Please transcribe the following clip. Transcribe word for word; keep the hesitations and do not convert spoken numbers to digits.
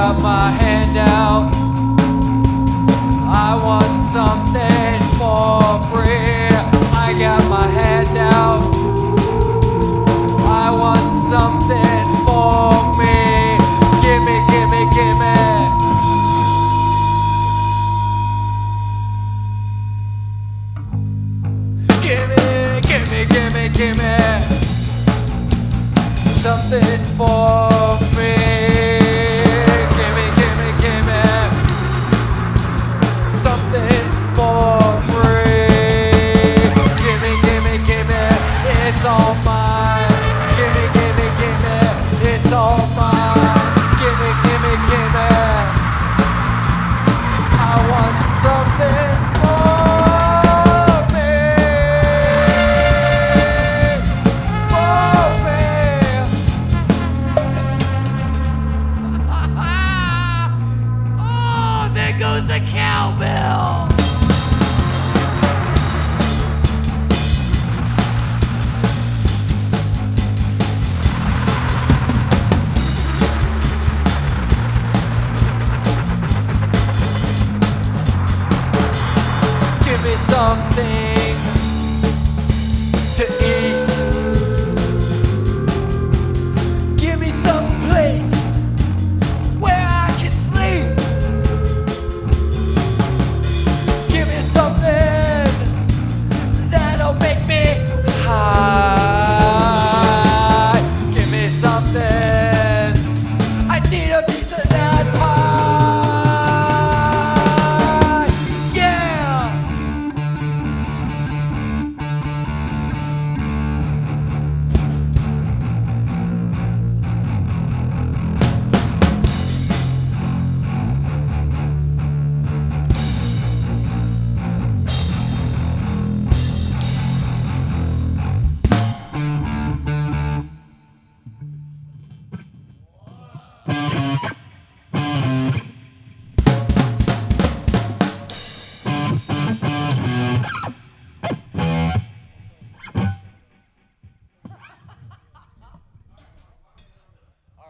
got my hand out. I want something for free. I got my hand out. I want something for me. Gimme, gimme, gimme. Gimme, gimme, gimme, gimme something for me. Gimme, gimme, gimme something for free. Gimme, gimme, gimme, it's all mine. Gimme, gimme, gimme, it's all mine. Gimme, gimme, gimme, I want something for me. For me. Oh, there goes the cowbell. Give me something to eat. Give me some place where I can sleep. Give me something that'll make me high. Give me something. I need a piece of that.